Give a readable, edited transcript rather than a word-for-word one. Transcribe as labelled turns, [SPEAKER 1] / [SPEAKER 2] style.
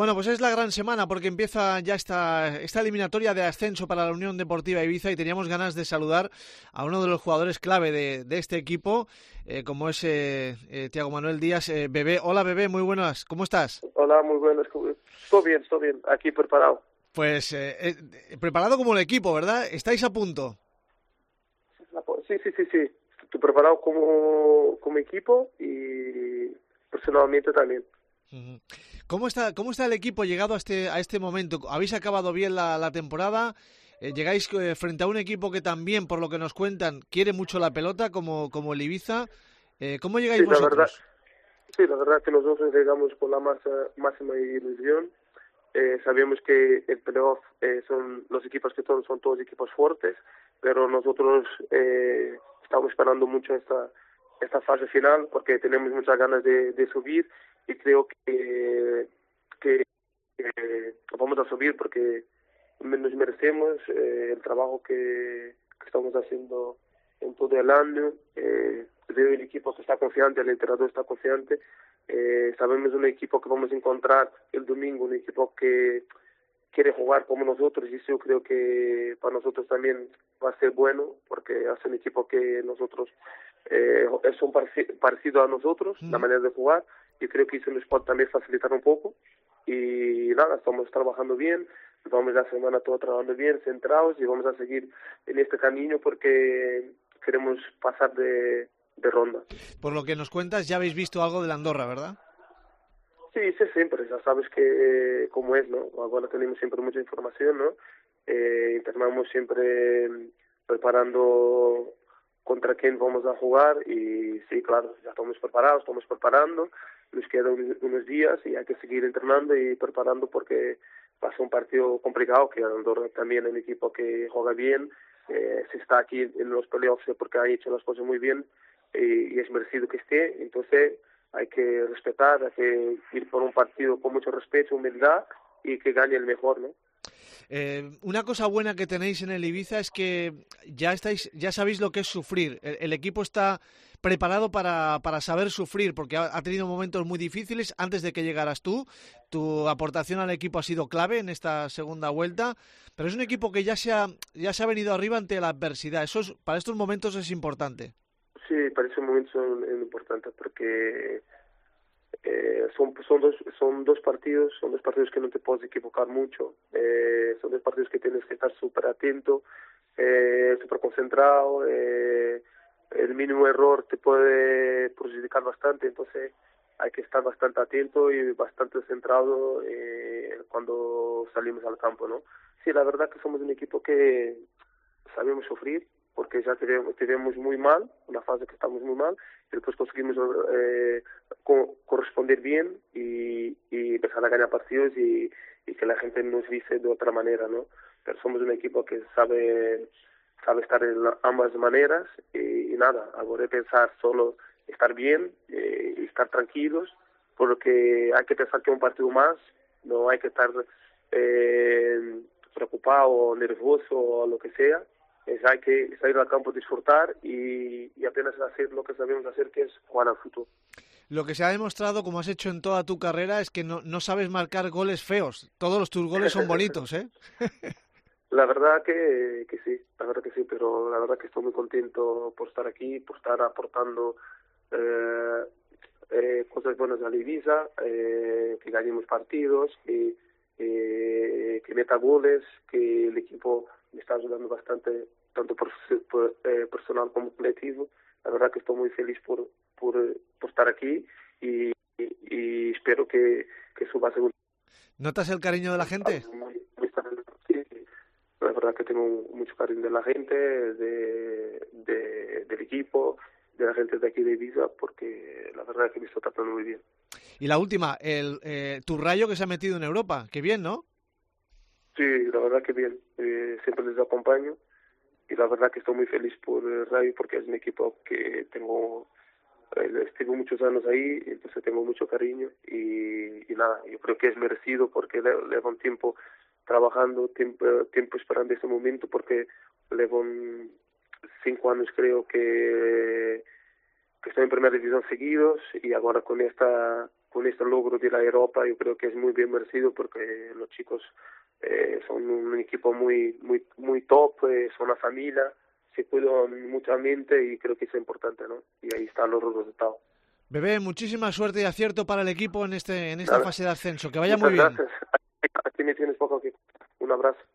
[SPEAKER 1] Bueno, pues es la gran semana porque empieza ya esta eliminatoria de ascenso para la Unión Deportiva Ibiza y teníamos ganas de saludar a uno de los jugadores clave de este equipo, como es Thiago Manuel Díaz, Bebé. Hola Bebé, muy buenas, ¿cómo estás?
[SPEAKER 2] Hola, muy buenas. Estoy bien, aquí preparado.
[SPEAKER 1] Pues preparado como el equipo, ¿verdad? ¿Estáis a punto?
[SPEAKER 2] Sí. Estoy preparado como equipo y personalmente también.
[SPEAKER 1] Uh-huh. ¿Cómo está el equipo llegado a este momento? ¿Habéis acabado bien la temporada? ¿Llegáis frente a un equipo que también, por lo que nos cuentan, quiere mucho la pelota, como el Ibiza? ¿Cómo llegáis
[SPEAKER 2] Sí,
[SPEAKER 1] vosotros?
[SPEAKER 2] la verdad que nosotros llegamos con la máxima ilusión. Sabemos que el playoff son los equipos que son todos equipos fuertes, pero nosotros estamos esperando mucho esta fase final porque tenemos muchas ganas de subir y creo que vamos a subir porque nos merecemos el trabajo que estamos haciendo en todo el año. Veo el equipo que está confiante, el entrenador está confiante. Sabemos un equipo que vamos a encontrar el domingo, un equipo que quiere jugar como nosotros, y eso creo que para nosotros también va a ser bueno porque es un equipo que nosotros es un parecido a nosotros, la manera de jugar, y creo que eso nos puede también facilitar un poco. Y nada, estamos trabajando bien, vamos la semana toda trabajando bien, centrados, y vamos a seguir en este camino porque queremos pasar de ronda.
[SPEAKER 1] Por lo que nos cuentas, ya habéis visto algo de la Andorra, ¿verdad?
[SPEAKER 2] Sí, siempre, ya sabes que cómo es, ¿no? Ahora tenemos siempre mucha información, ¿no? Intentamos siempre preparando contra quién vamos a jugar, y sí, claro, ya estamos preparados, estamos preparando, nos quedan unos días y hay que seguir entrenando y preparando porque va a ser un partido complicado, que Andorra también es un equipo que juega bien, se está aquí en los playoffs porque ha hecho las cosas muy bien y es merecido que esté, entonces hay que respetar, hay que ir por un partido con mucho respeto, humildad, y que gane el mejor, ¿no?
[SPEAKER 1] Una cosa buena que tenéis en el Ibiza es que ya sabéis lo que es sufrir. El equipo está preparado para saber sufrir, porque ha tenido momentos muy difíciles antes de que llegaras tú. Tu aportación al equipo ha sido clave en esta segunda vuelta, pero es un equipo que ya se ha venido arriba ante la adversidad. Para estos momentos es importante.
[SPEAKER 2] Sí, para ese momento es importante porque son dos partidos que no te puedes equivocar mucho, son dos partidos que tienes que estar súper atento, súper concentrado, el mínimo error te puede perjudicar bastante, entonces hay que estar bastante atento y bastante centrado cuando salimos al campo, ¿no? Sí, la verdad que somos un equipo que sabemos sufrir, porque ya tivemos muy mal, una fase que estamos muy mal, y después conseguimos corresponder bien y empezar a ganar partidos y que la gente nos dice de otra manera, ¿no? Pero somos un equipo que sabe estar en ambas maneras y nada, ahora hay que pensar solo estar bien y estar tranquilos, porque hay que pensar que es un partido más, no hay que estar preocupado o nervioso o lo que sea. Hay que salir al campo, disfrutar y apenas hacer lo que sabemos hacer, que es jugar al fútbol.
[SPEAKER 1] Lo que se ha demostrado, como has hecho en toda tu carrera, es que no sabes marcar goles feos. Todos tus goles son bonitos, ¿eh?
[SPEAKER 2] La verdad que sí, pero la verdad que estoy muy contento por estar aquí, por estar aportando cosas buenas a la Ibiza, que ganemos partidos, que meta goles, que el equipo me está ayudando bastante, tanto personal como colectivo. La verdad que estoy muy feliz por estar aquí y espero que suba a segunda.
[SPEAKER 1] ¿Notas el cariño de la gente?
[SPEAKER 2] Sí, la verdad que tengo mucho cariño de la gente, del equipo, de la gente de aquí de Ibiza, porque la verdad que me está tratando muy bien.
[SPEAKER 1] Y la última, tu Rayo que se ha metido en Europa. Qué bien, ¿no?
[SPEAKER 2] Sí, la verdad que bien. Siempre les acompaño y la verdad que estoy muy feliz por el Rayo porque es un equipo que estuve muchos años ahí, entonces tengo mucho cariño y nada, yo creo que es merecido porque llevo un tiempo trabajando, tiempo esperando este momento, porque llevo 5 años creo que estoy en primera división seguidos, y ahora con esta con este logro de la Europa. Yo creo que es muy bien merecido porque los chicos son un equipo muy top, son una familia, se cuidan mutuamente y creo que es importante, ¿no? Y ahí están los resultados.
[SPEAKER 1] Bebé, muchísima suerte y acierto para el equipo en esta
[SPEAKER 2] Nada.
[SPEAKER 1] fase de ascenso. Que vaya
[SPEAKER 2] Muchas
[SPEAKER 1] muy bien.
[SPEAKER 2] gracias. Aquí me tienes poco que. Un abrazo.